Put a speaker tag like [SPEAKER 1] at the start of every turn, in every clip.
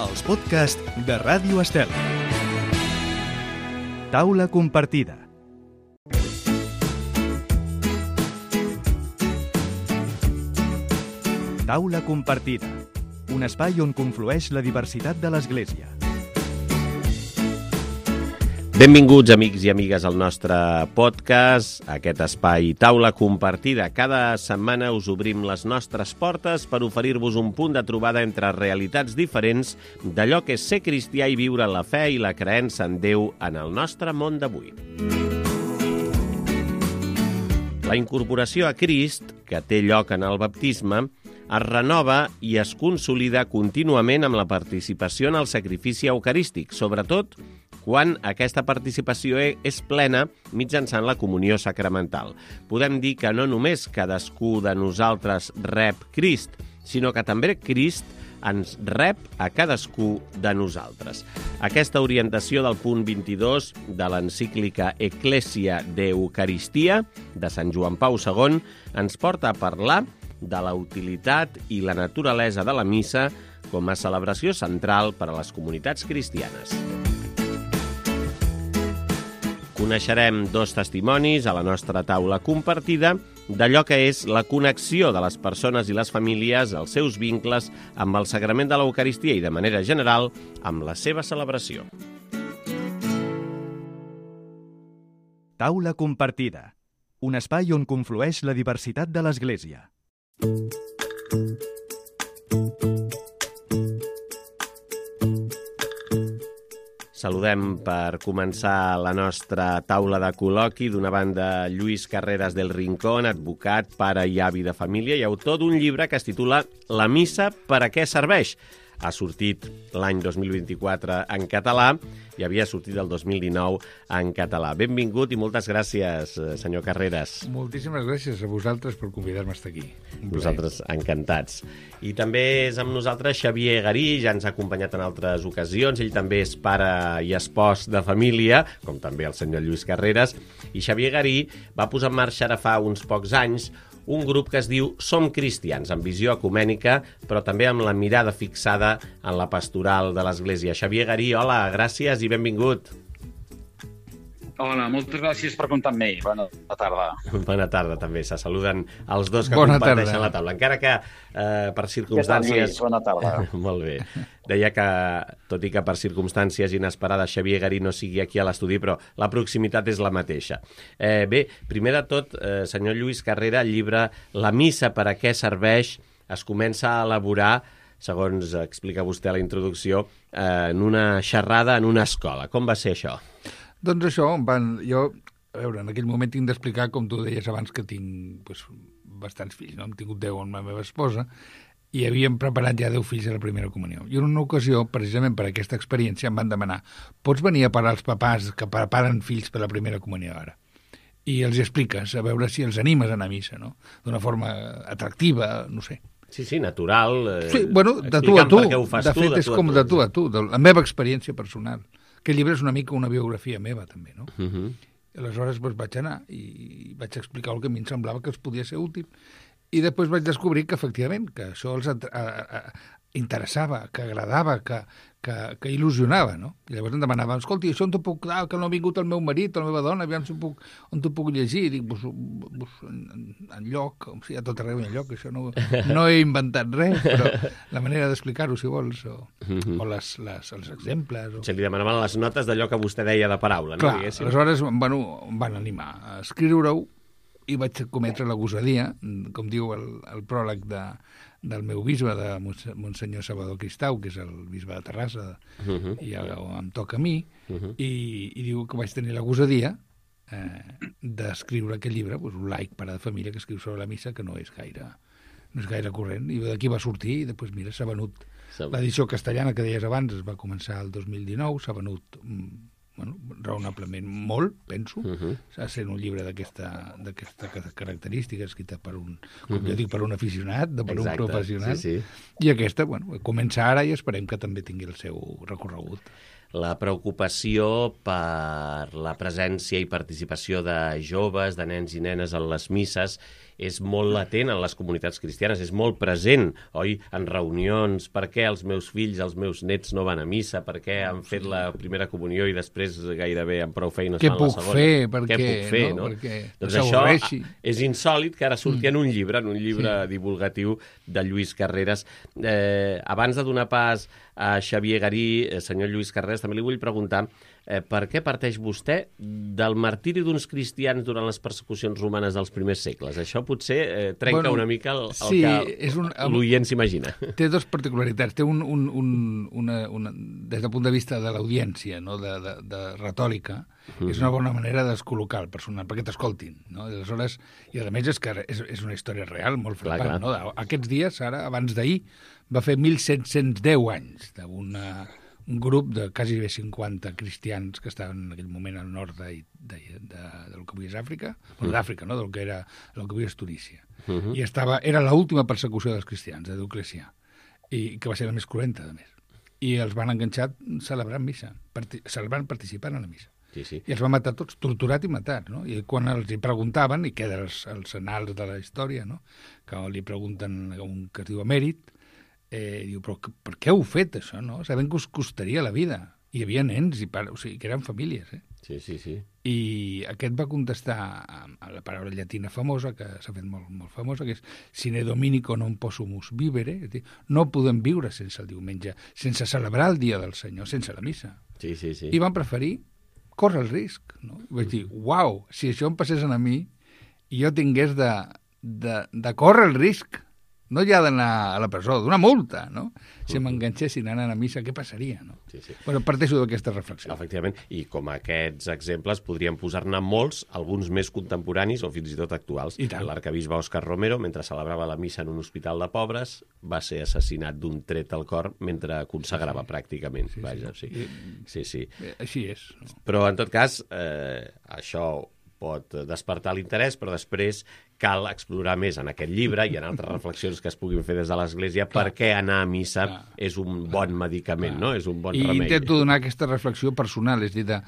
[SPEAKER 1] els podcasts de Ràdio Estel. Taula compartida. Taula compartida, un espai on conflueix la diversitat de l'Església.
[SPEAKER 2] Benvinguts, amics i amigues, al nostre podcast, aquest espai Taula Compartida. Cada setmana us obrim les nostres portes per oferir-vos un punt de trobada entre realitats diferents d'allò que és ser cristià i viure la fe i la creença en Déu en el nostre món d'avui. La incorporació a Crist, que té lloc en el baptisme, es renova i es consolida contínuament amb la participació en el sacrifici eucarístic, sobretot quan aquesta participació és plena mitjançant la comunió sacramental. Podem dir que no només cadascú de nosaltres rep Crist, sinó que també Crist ens rep a cadascú de nosaltres. Aquesta orientació del punt 22 de l'encíclica Ecclesia de Eucaristia de Sant Joan Pau II ens porta a parlar de la utilitat i la naturalesa de la missa com a celebració central per a les comunitats cristianes. Coneixerem dos testimonis a la nostra taula compartida d'allò que és la connexió de les persones i les famílies, els seus vincles amb el sagrament de l'Eucaristia i, de manera general, amb la seva celebració.
[SPEAKER 1] Taula compartida, un espai on conflueix la diversitat de l'Església.
[SPEAKER 2] Saludem per començar la nostra taula de col·loqui, d'una banda Lluís Carreras del Rincón, advocat, pare i avi de família i autor d'un llibre que es titula La missa per a què serveix? Ha sortit l'any 2024 en català i havia sortit el 2019 en català. Benvingut i moltes gràcies, senyor Carreras.
[SPEAKER 3] Moltíssimes gràcies a vosaltres per convidar-me a estar aquí.
[SPEAKER 2] Nosaltres encantats. I també és amb nosaltres Xavier Garí, ja ens ha acompanyat en altres ocasions. Ell també és pare i espòs de família, com també el senyor Lluís Carreras. I Xavier Garí va posar en marxa ara fa uns pocs anys un grup que es diu Som Cristians, amb visió ecumènica, però també amb la mirada fixada en la pastoral de l'Església. Xavier Garí, hola, gràcies i benvingut.
[SPEAKER 4] Hola, moltes gràcies per comptar amb mi. Bona tarda.
[SPEAKER 2] Bona tarda, també. Se saluden els dos que comparteixen la taula. Encara que per circumstàncies...
[SPEAKER 4] Bona tarda.
[SPEAKER 2] Molt bé. Deia que, tot i que per circumstàncies inesperades Xavier Garí no sigui aquí a l'estudi, però la proximitat és la mateixa. Bé, primer de tot, senyor Lluís Carrera, el llibre La missa per a què serveix es comença a elaborar, segons explica vostè a la introducció, en una xerrada en una escola. Com va ser això?
[SPEAKER 3] Doncs això, jo, a veure, en aquell moment tinc d'explicar, com tu deies abans, que tinc bastants fills, no? Hem tingut 10 amb la meva esposa, i havíem preparat ja 10 fills a la primera comunió. I en una ocasió, precisament per aquesta experiència, em van demanar: pots venir a parar els papàs que preparen fills per la primera comunió ara? I els expliques, a veure si els animes a anar a missa, no? D'una forma atractiva, no sé.
[SPEAKER 2] Sí, natural.
[SPEAKER 3] Sí, bueno, de tu a tu. De fet, és com de tu a tu, de la meva experiència personal. Aquest llibre és una mica una biografia meva, també, no? Aleshores vaig anar i vaig explicar el que a mi em semblava que els podia ser útil. I després vaig descobrir que, efectivament, que això els interessava, que agradava, que il·lusionava, no? I llavors em demanaven: escolti, això on t'ho puc dar, que no ha vingut el meu marit o la meva dona, aviam si on t'ho puc llegir? I dic, enlloc, o sigui, a tot arreu enlloc, això no he inventat res, però la manera d'explicar-ho, si vols, o els exemples.
[SPEAKER 2] Se li demanaven les notes d'allò que vostè deia de paraula, no?
[SPEAKER 3] Clar, aleshores em van animar a escriure-ho i vaig cometre la gosadia, com diu el pròleg del meu bisbe, de Monsenyor Salvador Cristau, que és el bisbe de Terrassa, i em toca a mi, i diu que vaig tenir la gosadia d'escriure aquest llibre, un laic pare de família que escriu sobre la missa, que no és gaire corrent, i d'aquí va sortir, i després, mira, s'ha venut. L'edició castellana que deies abans es va començar el 2019, s'ha venut raonablement molt, penso. Ha sent un llibre d'aquesta característica, escrita per un, com jo dic, per un aficionat, no per un professional. I aquesta, comença ara i esperem que també tingui el seu recorregut.
[SPEAKER 2] La preocupació per la presència i participació de joves, de nens i nenes en les misses, és molt latent en les comunitats cristianes, és molt present, oi? En reunions, per què els meus fills, els meus nets no van a missa, per què han fet la primera comunió i després gairebé amb prou feines fan la segona.
[SPEAKER 3] Què puc fer?
[SPEAKER 2] No?
[SPEAKER 3] Perquè
[SPEAKER 2] doncs això és insòlid que ara surti en un llibre divulgatiu de Lluís Carreras. Abans de donar pas a Xavier Garí, senyor Lluís Carreras, també li vull preguntar per què parteix vostè del martiri d'uns cristians durant les persecucions romanes dels primers segles. Això potser trenca una mica el que l'oient s'imagina.
[SPEAKER 3] Té dues particularitats. Té des del punt de vista de l'audiència, no? de retòrica, és una bona manera d'escol·locar el personal, perquè t'escoltin. No? I a més és que és una història real, molt flipant. No? Aquests dies, ara, abans d'ahir, va fer 1.710 anys d'un grup de quasi 50 cristians que estaven en aquell moment al nord del que avui és Àfrica, d'Àfrica, no? del que avui és Tunísia. I era l'última persecució dels cristians, de Dioclecià, i que va ser la més cruenta, a més. I els van enganxar celebrant missa, participant en la missa.
[SPEAKER 2] Sí.
[SPEAKER 3] I els van matar tots, torturat i matat, no? I quan els hi preguntaven, i queda els annals de la història, no? Que li pregunten a un que es diu Emèrit, diu, però per què heu fet això, no? Sabent que us costaria la vida. Hi havia nens i pares, o sigui, que eren famílies,
[SPEAKER 2] Sí.
[SPEAKER 3] I aquest va contestar amb la paraula llatina famosa, que s'ha fet molt, molt famosa, que és sine dominico non possumus vivere, és a dir, no podem viure sense el diumenge, sense celebrar el dia del Senyor, sense la missa.
[SPEAKER 2] Sí.
[SPEAKER 3] I van preferir córrer el risc, no? I vaig dir, uau, si això em passés a mi i jo tingués de córrer el risc, no ja d'anar a la presó, d'una multa, no? Si m'enganxessin anant a missa, què passaria, no?
[SPEAKER 2] Sí.
[SPEAKER 3] Bueno, parteixo d'aquesta reflexió.
[SPEAKER 2] Efectivament, i com aquests exemples podríem posar-ne molts, alguns més contemporanis o fins i tot actuals. L'arquebisbe Òscar Romero, mentre celebrava la missa en un hospital de pobres, va ser assassinat d'un tret al cor mentre consagrava pràcticament. Sí.
[SPEAKER 3] Així és. No?
[SPEAKER 2] Però, en tot cas, això pot despertar l'interès, però després cal explorar més en aquest llibre i en altres reflexions que es puguin fer des de l'Església per què anar a missa és un bon medicament, no? És un bon remei.
[SPEAKER 3] I intento donar aquesta reflexió personal, és a dir,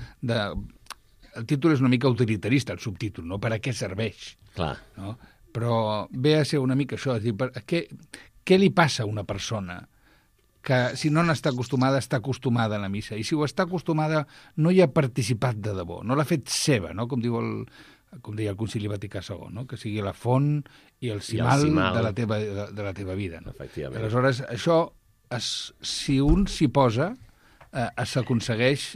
[SPEAKER 3] el títol és una mica utilitarista, el subtítol, no? Per a què serveix?
[SPEAKER 2] Clar.
[SPEAKER 3] No? Però ve a ser una mica això, és a dir, què li passa a una persona que si no n'està acostumada, està acostumada a la missa, i si ho està acostumada no hi ha participat de debò, no l'ha fet seva, no? Com deia el Concili Vaticà II, no? Que sigui la font i el cimal de la teva vida. No?
[SPEAKER 2] Efectivament.
[SPEAKER 3] Aleshores, això, si un s'hi posa, s'aconsegueix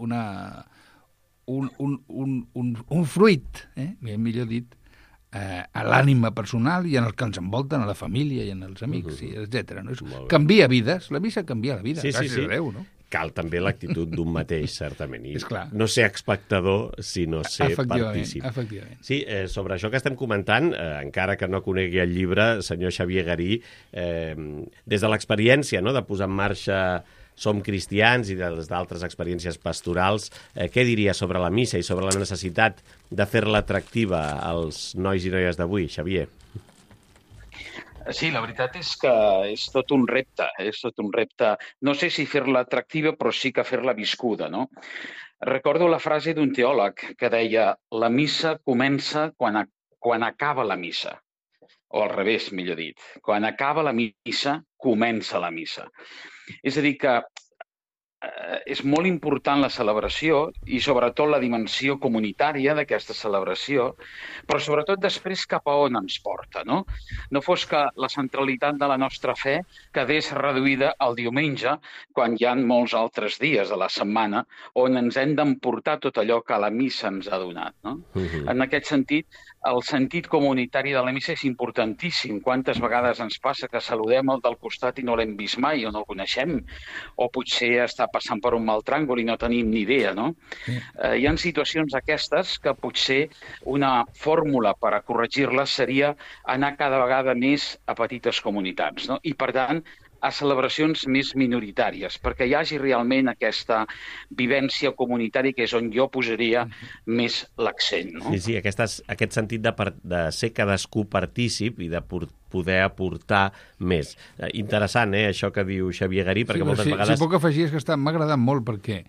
[SPEAKER 3] un fruit, millor dit, a l'ànima personal i en el que ens envolten, a la família i en els amics, etc. No? Canvia vides, la missa canvia la vida, gràcies a Déu, no?
[SPEAKER 2] Cal també l'actitud d'un mateix, certament. I no ser espectador, sinó ser partícip.
[SPEAKER 3] Efectivament.
[SPEAKER 2] Sí, sobre això que estem comentant, encara que no conegui el llibre, senyor Xavier Garí, des de l'experiència de posar en marxa Som Cristians i des d'altres experiències pastorals, què diria sobre la missa i sobre la necessitat de fer-la atractiva als nois i noies d'avui, Xavier?
[SPEAKER 4] Sí, la veritat és que és tot un repte, No sé si fer-la atractiva, però sí que fer-la viscuda, no? Recordo la frase d'un teòleg que deia la missa comença quan acaba la missa, o al revés, millor dit. Quan acaba la missa, comença la missa. És a dir que és molt important la celebració i sobretot la dimensió comunitària d'aquesta celebració, però sobretot després cap a on ens porta, no? No fos que la centralitat de la nostra fe quedés reduïda al diumenge, quan hi ha molts altres dies de la setmana on ens hem d'emportar tot allò que la missa ens ha donat, no? En aquest sentit, el sentit comunitari de la missa és importantíssim. Quantes vegades ens passa que saludem el del costat i no l'hem vist mai o no el coneixem, o potser està passant per un mal tràngol i no tenim ni idea, no? Hi ha situacions aquestes que potser una fórmula per a corregir-les seria anar cada vegada més a petites comunitats, no? I, per tant, a celebracions més minoritàries, perquè hi hagi realment aquesta vivència comunitària que és on jo posaria més l'accent. No?
[SPEAKER 2] Sí, aquest sentit de ser cadascú partícip i de poder aportar més. Interessant, això que diu Xavier Garí, perquè moltes vegades...
[SPEAKER 3] Si puc afegir, és que m'ha agradat molt, perquè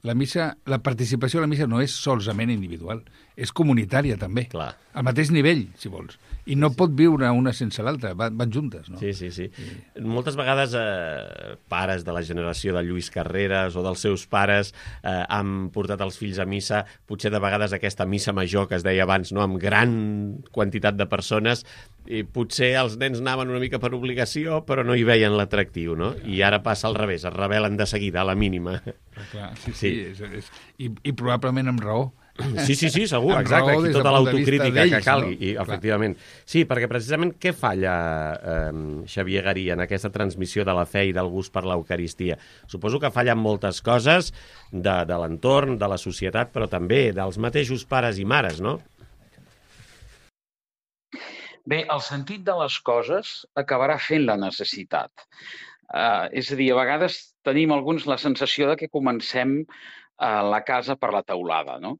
[SPEAKER 3] la participació a la missa no és solament individual, és comunitària també.
[SPEAKER 2] Clar.
[SPEAKER 3] Al mateix nivell, si vols. I no pot viure una sense l'altra, van juntes, no?
[SPEAKER 2] Sí. Moltes vegades pares de la generació de Lluís Carreras o dels seus pares han portat els fills a missa, potser de vegades aquesta missa major que es deia abans, no? Amb gran quantitat de persones, i potser els nens anaven una mica per obligació, però no hi veien l'atractiu, no? I ara passa al revés, es rebel·len de seguida, a la mínima.
[SPEAKER 3] Clar, sí. I probablement amb raó.
[SPEAKER 2] Sí, segur, exacte. Aquí tota l'autocrítica que calgui, no? Efectivament. Sí, perquè precisament què falla Xavier Garí en aquesta transmissió de la fe i del gust per l'Eucaristia? Suposo que fallen moltes coses de l'entorn, de la societat, però també dels mateixos pares i mares, no?
[SPEAKER 4] Bé, el sentit de les coses acabarà fent la necessitat. És a dir, a vegades tenim alguns la sensació de que comencem la casa per la teulada, no?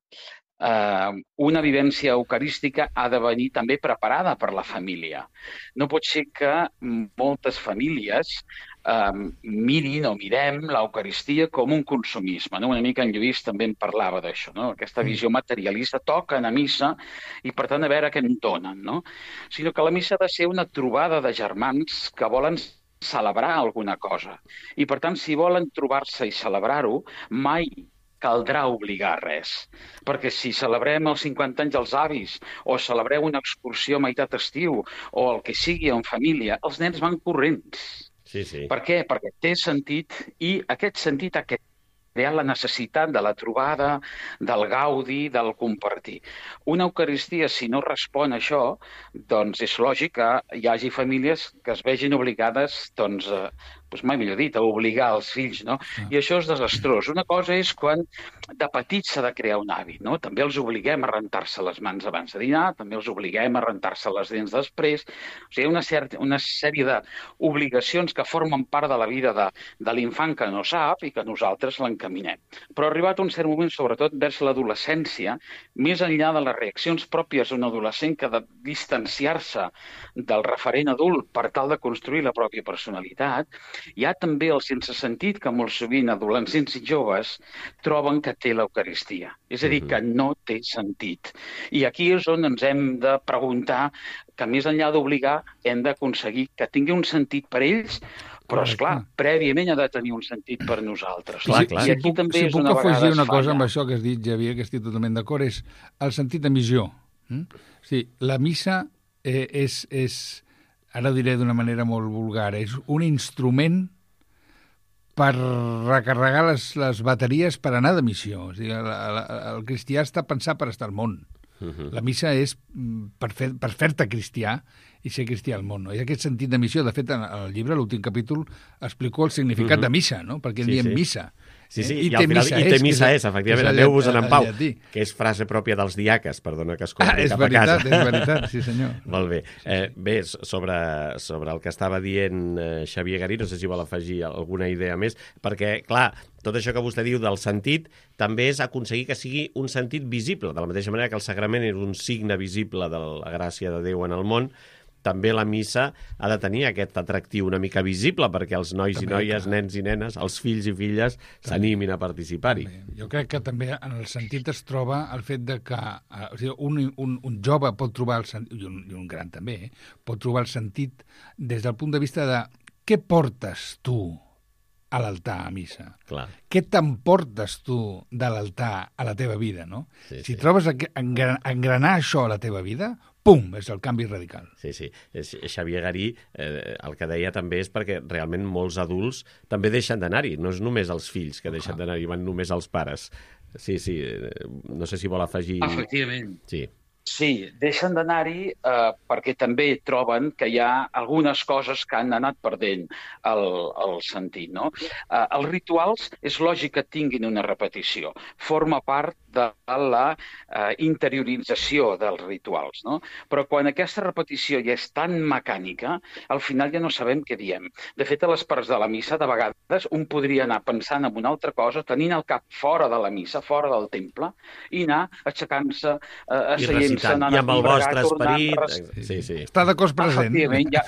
[SPEAKER 4] Una vivència eucarística ha de venir també preparada per la família. No pot ser que moltes famílies mirin o mirem l'Eucaristia com un consumisme, no? Una mica en Lluís també en parlava d'això, no? Aquesta visió materialista, toquen a missa i per tant a veure què em donen, no? Sinó que la missa ha de ser una trobada de germans que volen celebrar alguna cosa. I per tant, si volen trobar-se i celebrar-ho, mai caldrà obligar res. Perquè si celebrem els 50 anys dels avis o celebreu una excursió a meitat estiu o el que sigui en família, els nens van corrents.
[SPEAKER 2] Sí.
[SPEAKER 4] Per què? Perquè té sentit i aquest sentit ha creat la necessitat de la trobada, del gaudi, del compartir. Una Eucaristia, si no respon a això, doncs és lògic que hi hagi famílies que es vegin obligades, doncs mai millor dit, a obligar els fills, no? I això és desastrós. Una cosa és quan de petits s'ha de crear un hàbit, no? També els obliguem a rentar-se les mans abans de dinar, també els obliguem a rentar-se les dents després. O sigui, una sèrie d'obligacions que formen part de la vida de l'infant que no sap i que nosaltres l'encaminem. Però arribat un cert moment, sobretot vers l'adolescència, més enllà de les reaccions pròpies d'un adolescent que ha de distanciar-se del referent adult per tal de construir la pròpia personalitat, hi ha també el sensesentit que molt sovint adolescents i joves troben que té l'Eucaristia. És a dir, que no té sentit. I aquí és on ens hem de preguntar que més enllà d'obligar hem d'aconseguir que tingui un sentit per ells, però, esclar, prèviament ha de tenir un sentit per nosaltres.
[SPEAKER 2] Clar.
[SPEAKER 4] I aquí també
[SPEAKER 3] si puc afegir una cosa amb això que has dit, Xavier, que estic totalment d'acord, és el sentit de missió. Sí, la missa és ara ho diré d'una manera molt vulgar, és un instrument per recarregar les bateries per anar de missió. O sigui, el cristià està pensat per estar al món. La missa és per fer-te cristià i ser cristià al món. No? I aquest sentit de missió, de fet, en el llibre, l'últim capítol, explico el significat de missa, no? Perquè en diem missa.
[SPEAKER 2] Sí, i al final té missa és, efectivament, aneu-vos-en en pau, que és frase pròpia dels diaques, perdona que es compri cap a casa.
[SPEAKER 3] És veritat, sí senyor.
[SPEAKER 2] Molt bé. Bé, sobre el que estava dient Xavier Garí, no sé si vol afegir alguna idea més, perquè, clar, tot això que vostè diu del sentit també és aconseguir que sigui un sentit visible, de la mateixa manera que el sagrament és un signe visible de la gràcia de Déu en el món, també la missa ha de tenir aquest atractiu una mica visible perquè els nois i noies, nens i nenes, els fills i filles s'animin a participar-hi.
[SPEAKER 3] Jo crec que també en el sentit es troba el fet de que o sigui, un jove pot trobar el sentit, i un gran també, pot trobar el sentit des del punt de vista de què portes tu a l'altar a missa?
[SPEAKER 2] Clar.
[SPEAKER 3] Què t'emportes tu de l'altar a la teva vida, no? Si trobes engranar això a la teva vida, pum, és el canvi radical.
[SPEAKER 2] Sí. Xavier Garí el que deia també és perquè realment molts adults també deixen d'anar-hi. No és només els fills que deixen d'anar-hi, van només els pares. Sí, no sé si vol afegir...
[SPEAKER 4] Efectivament.
[SPEAKER 2] Sí,
[SPEAKER 4] deixen d'anar-hi perquè també troben que hi ha algunes coses que han anat perdent el sentit, no? Els rituals és lògic que tinguin una repetició. Forma part de la interiorització dels rituals, no? Però quan aquesta repetició ja és tan mecànica, al final ja no sabem què diem. De fet, a les parts de la missa, de vegades, un podria anar pensant en una altra cosa, tenint el cap fora de la missa, fora del temple, i anar aixecant-se, asseient
[SPEAKER 2] tant. I amb el vostre esperit... Sí, sí.
[SPEAKER 3] Està de cos present.
[SPEAKER 4] Efectivament, ja.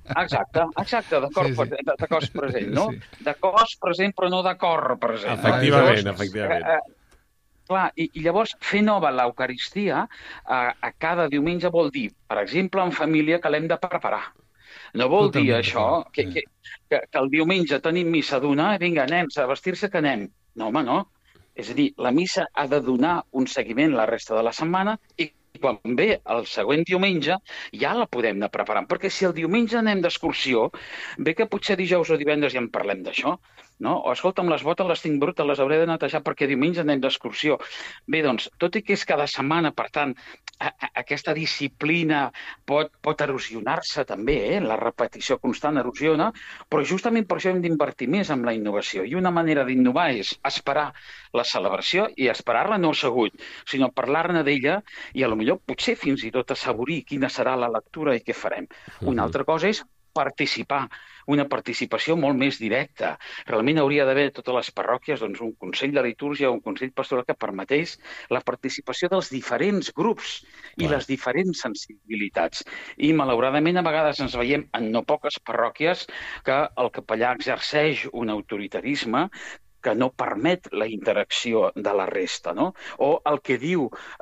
[SPEAKER 4] Exacte, de cos present, no? De cos present, però no de cor present.
[SPEAKER 2] Efectivament.
[SPEAKER 4] Clar, i llavors fer nova l'Eucaristia a cada diumenge vol dir, per exemple, en família, que l'hem de preparar. No vol dir això, que el diumenge tenim missa d'una, vinga, nens, a vestir-se que anem. No, home, no. És a dir, la missa ha de donar un seguiment la resta de la setmana i quan ve el següent diumenge ja la podem anar preparant. Perquè si el diumenge anem d'excursió, bé que potser dijous o divendres ja en parlem d'això, no? O, escolta'm, les botes les tinc brutes, les hauré de netejar perquè diumenge anem d'excursió. Bé, doncs, tot i que és cada setmana, per tant, aquesta disciplina pot erosionar-se també, la repetició constant erosiona, però justament per això hem d'invertir més en la innovació. I una manera d'innovar és esperar la celebració i esperar-la no assegut, sinó parlar-ne d'ella i potser potser fins i tot assaborir quina serà la lectura i què farem. Una altra cosa és participar, una participació molt més directa. Realment hauria d'haver a totes les parròquies un consell de litúrgia o un consell pastoral que permetés la participació dels diferents grups i les diferents sensibilitats. I, malauradament, a vegades ens veiem en no poques parròquies que el capellà exerceix un autoritarisme que no permet la interacció de la resta, no? O el que diu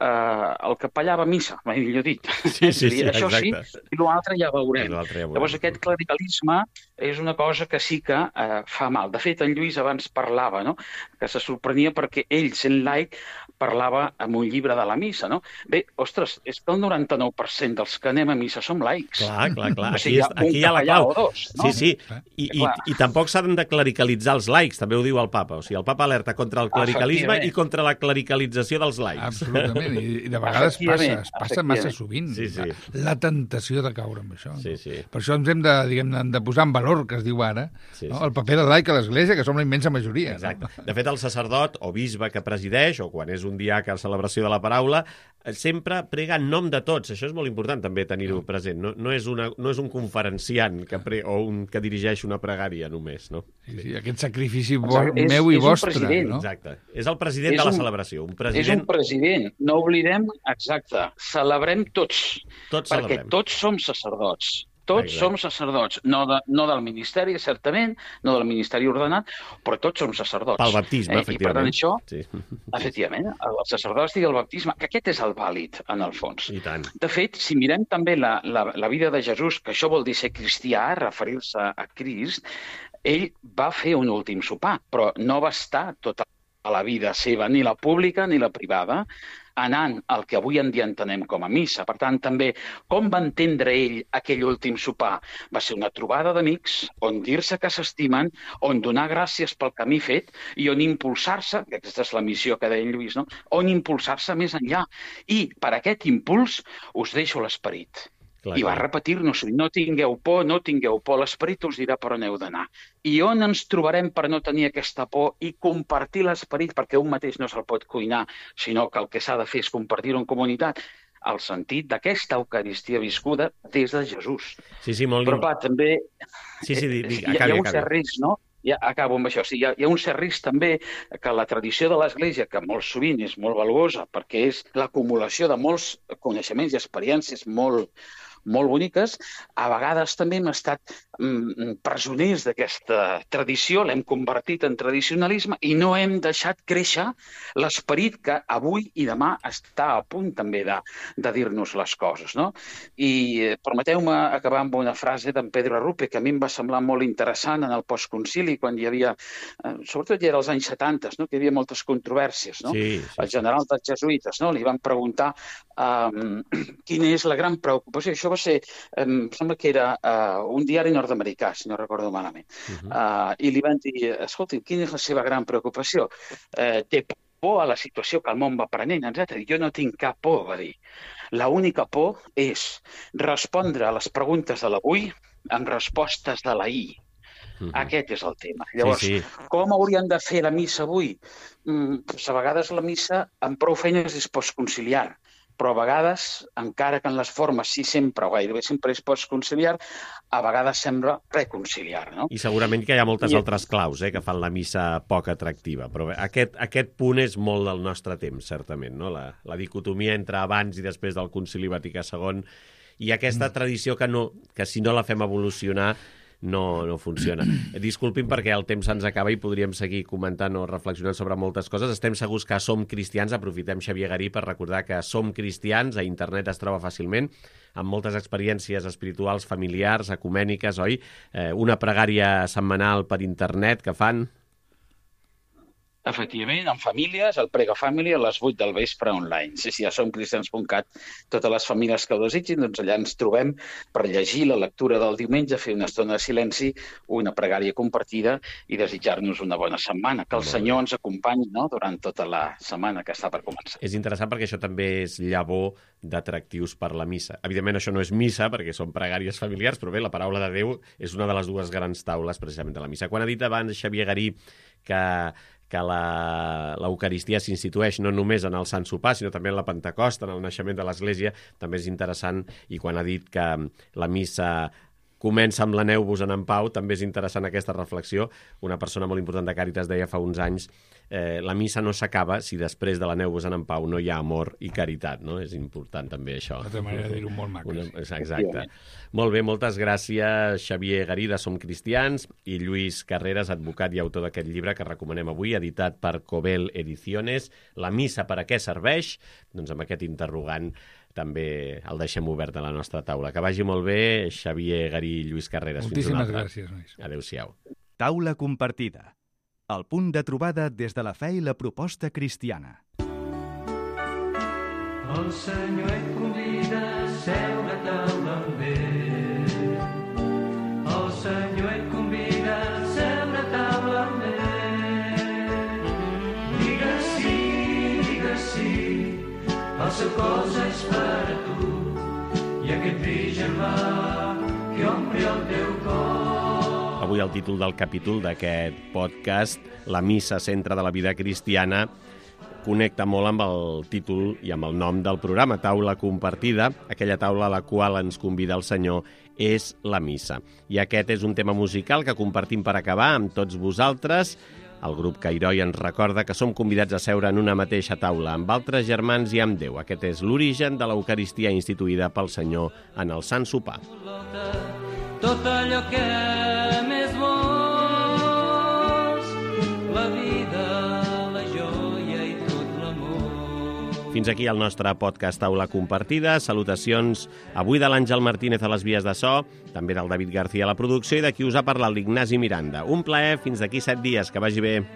[SPEAKER 4] el capellà va a missa, mai millor dit.
[SPEAKER 2] Sí,
[SPEAKER 4] això
[SPEAKER 2] exacte.
[SPEAKER 4] Sí, i l'altre ja veurem. Llavors, aquest clericalisme és una cosa que sí que fa mal. De fet, en Lluís abans parlava, no?, que se sorprenia perquè ell, sent laic, parlava en un llibre de la missa, no? Bé, ostres, és que el 99% dels que anem a missa som laics.
[SPEAKER 2] Clar.
[SPEAKER 4] O sigui,
[SPEAKER 2] Aquí hi ha la clau.
[SPEAKER 4] Dos, no?
[SPEAKER 2] Sí. I tampoc s'han de clericalitzar els laics, també ho diu el Papa. O sigui, el Papa alerta contra el clericalisme i contra la clericalització dels laics.
[SPEAKER 3] Absolutament, i de vegades passa massa sovint la tentació de caure amb això.
[SPEAKER 2] Sí.
[SPEAKER 3] Per això ens hem de posar en valor, que es diu ara, el paper del laic a l'Església, que som la immensa majoria.
[SPEAKER 2] Exacte. De fet, el sacerdot o bisbe que presideix, o quan és un diaca a la celebració de la paraula, sempre prega en nom de tots. Això és molt important també tenir-ho present. No és un conferenciant o un que dirigeix una pregària només, no?
[SPEAKER 3] Sí, aquest sacrifici meu i vostre, no?
[SPEAKER 2] Exacte. És el president de la celebració.
[SPEAKER 4] És un president. No oblidem, exacte, celebrem tots. Perquè tots som sacerdots. Tots som sacerdots, no del ministeri, certament, no del ministeri ordenat, però tots som sacerdots.
[SPEAKER 2] Pel baptisme, efectivament.
[SPEAKER 4] I per tant això, efectivament, el sacerdot i el baptisme, que aquest és el vàlid, en el fons.
[SPEAKER 2] I tant.
[SPEAKER 4] De fet, si mirem també la vida de Jesús, que això vol dir ser cristià, referir-se a Crist, ell va fer un últim sopar, però no va estar tota la vida seva, ni la pública ni la privada, anant al que avui en dia entenem com a missa. Per tant, també, com va entendre ell aquell últim sopar? Va ser una trobada d'amics on dir-se que s'estimen, on donar gràcies pel camí fet i on impulsar-se, que aquesta és la missió que deia en Lluís, no?, on impulsar-se més enllà. I per aquest impuls us deixo l'esperit. I va repetir-nos, no tingueu por, l'esperit us dirà per on heu d'anar. I on ens trobarem per no tenir aquesta por i compartir l'esperit, perquè un mateix no se'l pot cuinar, sinó que el que s'ha de fer és compartir-ho en comunitat, el sentit d'aquesta Eucaristia viscuda des de Jesús.
[SPEAKER 2] Sí, molt...
[SPEAKER 4] Però clar, també
[SPEAKER 2] hi
[SPEAKER 4] ha un cert risc, no? Ja acabo amb això. O sigui, hi ha un cert risc també que la tradició de l'Església, que molt sovint és molt valuosa, perquè és l'acumulació de molts coneixements i experiències molt boniques, a vegades també hem estat presoners d'aquesta tradició, l'hem convertit en tradicionalisme i no hem deixat créixer l'esperit que avui i demà està a punt també de dir-nos les coses, no? I permeteu-me acabar amb una frase d'en Pedro Arrupe, que a mi em va semblar molt interessant en el postconcili, quan hi havia, sobretot ja era als anys 70, no?, que hi havia moltes controvèrsies, no? El general dels jesuïtes, no?, li van preguntar quina és la gran preocupació. Això va ser, em sembla que era un diari nord-americà, si no recordo malament. I li van dir, escolti, quina és la seva gran preocupació? Té por a la situació que el món va prenent, etc. Jo no tinc cap por, va dir. L'única por és respondre a les preguntes de l'avui amb respostes de l'ahir. Aquest és el tema. Llavors, com hauríem de fer la missa avui? A vegades la missa amb prou feines és postconciliar. però a vegades, encara que en les formes sí sempre o gairebé sempre es pot conciliar, a vegades sembla reconciliar, no?
[SPEAKER 2] I segurament que hi ha moltes altres claus que fan la missa poc atractiva, però bé, aquest punt és molt del nostre temps, certament, no? La dicotomia entre abans i després del Concili Vaticà II i aquesta tradició que si no la fem evolucionar no funciona. Disculpin perquè el temps se'ns acaba i podríem seguir comentant o reflexionant sobre moltes coses. Estem segurs que som cristians, aprofitem Xavier Garí per recordar que som cristians, a internet es troba fàcilment, amb moltes experiències espirituals, familiars, ecumèniques, oi? Una pregària setmanal per internet que fan...
[SPEAKER 4] Efectivament, en famílies, el Prega Family a les 8 del vespre online. Sí, a somcristians.cat, totes les famílies que ho desitgin, doncs allà ens trobem per llegir la lectura del diumenge, fer una estona de silenci, una pregària compartida i desitjar-nos una bona setmana. Que el Senyor ens acompanyi, no?, durant tota la setmana que està per començar.
[SPEAKER 2] És interessant perquè això també és llavor d'atractius per la missa. Evidentment, això no és missa perquè són pregàries familiars, però bé, la paraula de Déu és una de les dues grans taules precisament de la missa. Quan ha dit abans Xavier Garí que l'Eucaristia s'institueix no només en el Sant Sopar, sinó també en la Pentecosta, en el naixement de l'Església, també és interessant, i quan ha dit que la missa comença amb l'aneu-vos en pau, també és interessant aquesta reflexió. Una persona molt important de Càritas deia fa uns anys la missa no s'acaba si després de l'aneu-vos en pau no hi ha amor i caritat, no? És important també això.
[SPEAKER 3] Una altra manera de dir-ho molt maco.
[SPEAKER 2] Exacte. Molt bé, moltes gràcies Xavier Garí de Som Cristians i Lluís Carreras, advocat i autor d'aquest llibre que recomanem avui, editat per Cobel Ediciones, La missa per a què serveix? Doncs amb aquest interrogant també el deixem obert a la nostra taula. Que vagi molt bé, Xavier Garí i Lluís Carreras.
[SPEAKER 3] Moltíssimes gràcies, nois.
[SPEAKER 2] Adéu-siau.
[SPEAKER 1] Taula compartida. El punt de trobada des de la fe i la proposta cristiana.
[SPEAKER 5] El Senyor et convida a seure a taula amb ell. El Senyor et convida a seure a taula amb ell. Digues sí, el seu cos és per a tu, i aquest vi germà que ompli el teu cor.
[SPEAKER 2] Avui el títol del capítol d'aquest podcast, La missa, centre de la vida cristiana, connecta molt amb el títol i amb el nom del programa, Taula compartida. Aquella taula a la qual ens convida el Senyor és la missa. I aquest és un tema musical que compartim per acabar amb tots vosaltres. El grup Cairoi ens recorda que som convidats a seure en una mateixa taula amb altres germans i amb Déu. Aquest és l'origen de l'Eucaristia instituïda pel Senyor en el Sant Sopar.
[SPEAKER 5] Tot allò que més vols, la vida, la joia i tot l'amor.
[SPEAKER 2] Fins aquí el nostre podcast Taula Compartida. Salutacions avui de l'Àngel Martínez a les vies de so, també del David García a la producció i de qui us ha parlat l'Ignasi Miranda. Un plaer, fins d'aquí 7 dies, que vagi bé.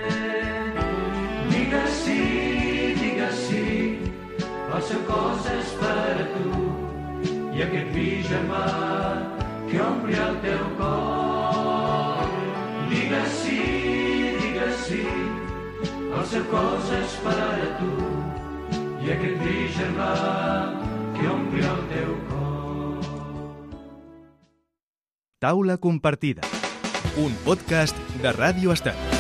[SPEAKER 5] Digues sí, el seu cos és per a tu, i aquest vi germà que ompli el teu cor. Digues sí, el seu cos és per a tu, i aquest vi germà que ompli el teu cor.
[SPEAKER 1] Taula compartida, un podcast de Ràdio Estat.